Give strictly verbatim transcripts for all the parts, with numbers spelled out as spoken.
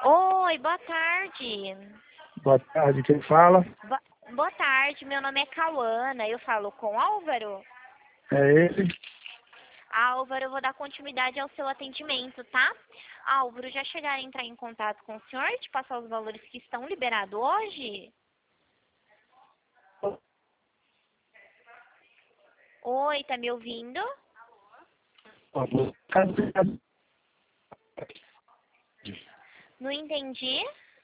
Oi, boa tarde. Boa tarde, quem fala? Bo- boa tarde, meu nome é Cauana, eu falo com Álvaro. É ele? Álvaro, eu vou dar continuidade ao seu atendimento, tá? Álvaro, já chegaram a entrar em contato com o senhor, te passar os valores que estão liberados hoje? Oi, tá me ouvindo? Não entendi.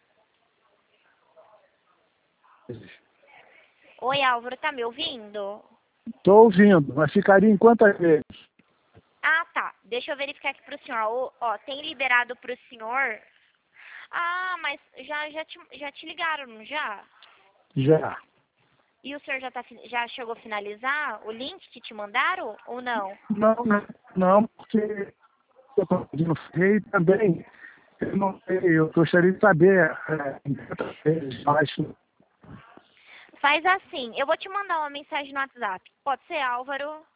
Oi, Álvaro, tá me ouvindo? Estou ouvindo, mas ficaria em quantas vezes? Ah, tá. Deixa eu verificar aqui pro senhor. Ó, ó, tem liberado pro senhor? Ah, mas já, já, te, já te ligaram, não já? Já. E o senhor já, tá, fi- já chegou a finalizar o link que te mandaram ou não? Não, não, não, porque eu estou pedindo freio também. Eu não sei, eu gostaria de saber é, em quantas vezes mais. Faz assim, eu vou te mandar uma mensagem no WhatsApp. Pode ser, Álvaro?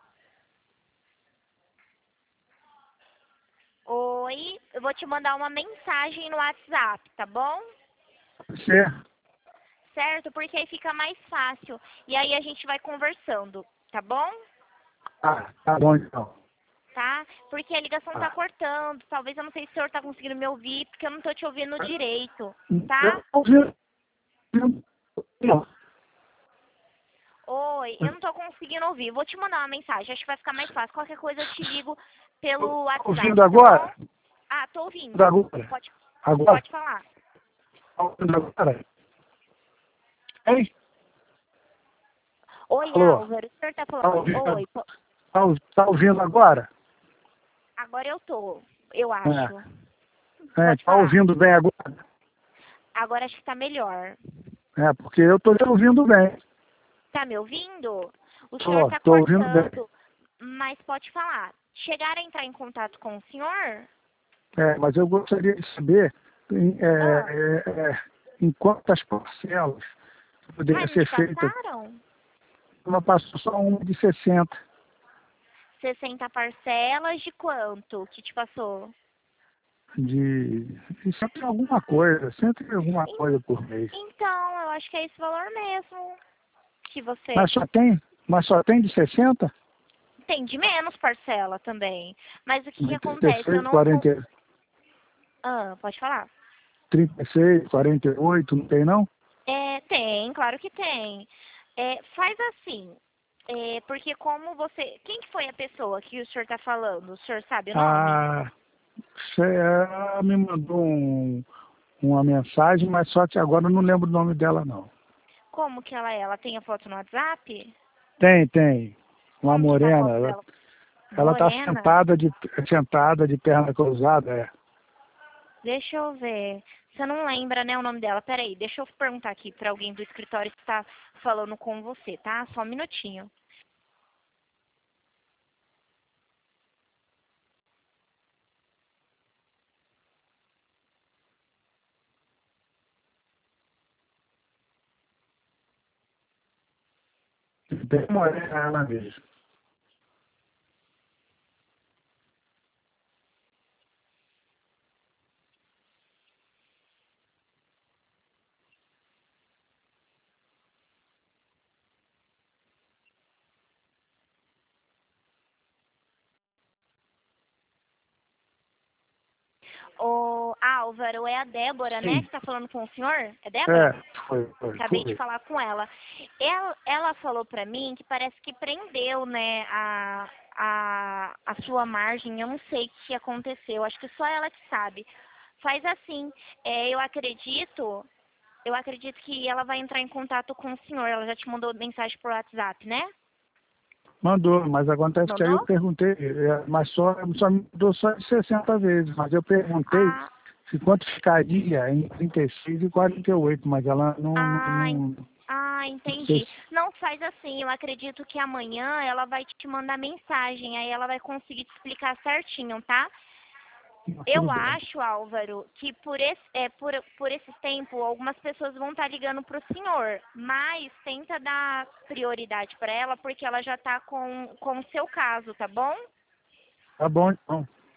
Oi, eu vou te mandar uma mensagem no WhatsApp, tá bom? Você? Certo? Porque aí fica mais fácil. E aí a gente vai conversando, tá bom? Ah, tá bom então. Tá? Porque a ligação tá Ah. cortando. Talvez eu não sei se o senhor tá conseguindo me ouvir, porque eu não tô te ouvindo direito, Eu tá? ouvi. Não. Oi, eu não tô conseguindo ouvir. Vou te mandar uma mensagem, acho que vai ficar mais fácil. Qualquer coisa eu te ligo pelo WhatsApp, Ouvindo tá agora? bom? Ah, tô ouvindo. Agora? Pode, Agora? pode falar. Ouvindo agora? Hein? Oi, Alô? Álvaro, o senhor tá Tá falando? ouvindo, Oi, po- tá, ou- tá ouvindo agora? agora eu tô, eu É. acho. É, Pode tá falar. ouvindo bem agora? Agora acho que tá melhor. É, porque eu tô te ouvindo bem. Tá me ouvindo? O senhor Tô, tá tô ouvindo bem. cortando, mas pode falar. Chegaram a entrar em contato com o senhor? É, mas eu gostaria de saber em, é, Ah, é, é, em quantas parcelas ah, poderia não ser te feita. passaram? Uma passou só uma de sessenta, sessenta parcelas de quanto que te passou? de, de cento e alguma coisa, cento e alguma En- coisa por mês. Então, eu acho que é esse valor mesmo que você Mas só tem, mas só tem de sessenta? tem de menos parcela também. Mas o que que De trinta e acontece? Eu seis, não... con- quarenta, Ah, pode falar. trinta e seis, quarenta e oito, não tem não? É, tem, claro que tem. É, faz assim, é, porque como você... Quem que foi a pessoa que o senhor está falando? O senhor sabe o nome? Ah, você ela me mandou um, uma mensagem, mas só que agora eu não lembro o nome dela não. Como que ela é? Ela tem a foto no WhatsApp? Tem, tem. Uma Como que tá a morena. foto Ela, dela? ela tá Morena? sentada de, sentada de perna cruzada, é. Deixa eu ver. Você não lembra, né, o nome dela? Peraí, deixa eu perguntar aqui pra alguém do escritório que tá falando com você, tá? Só um minutinho. Bem morena ela mesmo. Ô, Álvaro, é a Débora, né, Sim. que tá falando com o senhor? É Débora? É, foi, foi, Acabei de foi. falar com ela. Ela, ela falou pra mim que parece que prendeu, né, a, a, a sua margem. Eu não sei o que aconteceu. Acho que só ela que sabe. Faz assim, é, eu acredito, eu acredito que ela vai entrar em contato com o senhor. Ela já te mandou mensagem por WhatsApp, né? Mandou, mas acontece que aí eu Mandou? perguntei, é, mas só, só me mandou só de sessenta vezes, mas eu perguntei Ah, se quanto ficaria em trinta e seis e quarenta e oito, mas ela não, não, ah, en- não, ah, não sei entendi. se Não faz assim. Eu acredito que amanhã ela vai te mandar mensagem. Aí ela vai conseguir te explicar certinho, tá? tudo Eu bem. acho, Álvaro, que por esse, é, por, por esse tempo algumas pessoas vão estar ligando para o senhor, mas tenta dar prioridade para ela porque ela já está com, com o seu caso, tá bom? Tá bom então.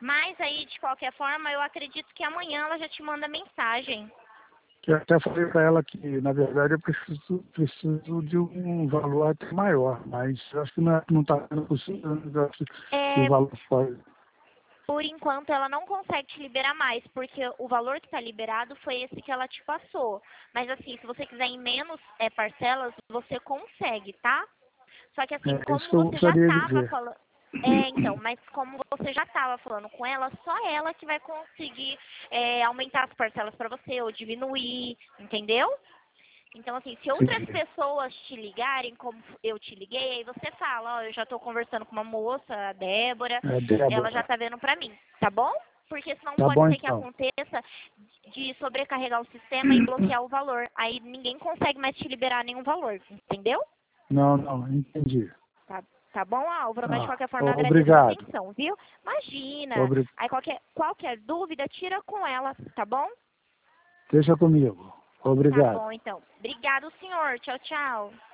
Mas aí, de qualquer forma, eu acredito que amanhã ela já te manda mensagem. Eu até falei para ela que, na verdade, eu preciso, preciso de um valor até maior, mas eu acho que não está sendo possível, né? Eu acho que o É, valor pode. por enquanto, ela não consegue te liberar mais, porque o valor que está liberado foi esse que ela te passou. Mas assim, se você quiser em menos é, parcelas, você consegue, tá? Só que assim, É isso como que eu você já gostaria de estava ver. falando... É, então, mas como você já estava falando com ela, só ela que vai conseguir é, aumentar as parcelas para você ou diminuir, entendeu? Então, assim, se outras Sim, pessoas te ligarem, como eu te liguei, aí você fala, ó, eu já tô conversando com uma moça, a Débora, é, ela já Débora. tá vendo pra mim, tá bom? Porque senão Tá pode bom, ser que então. aconteça de sobrecarregar o sistema e bloquear o valor. Aí ninguém consegue mais te liberar nenhum valor, entendeu? Não, não, entendi. Tá, tá bom, Álvaro? Mas de Ah, qualquer forma eu agradeço a obrigado. atenção, viu? Imagina. Obri... Aí qualquer, qualquer dúvida, tira com ela, tá bom? Deixa comigo. Tá Obrigado. bom, então. Obrigado, senhor. Tchau, tchau.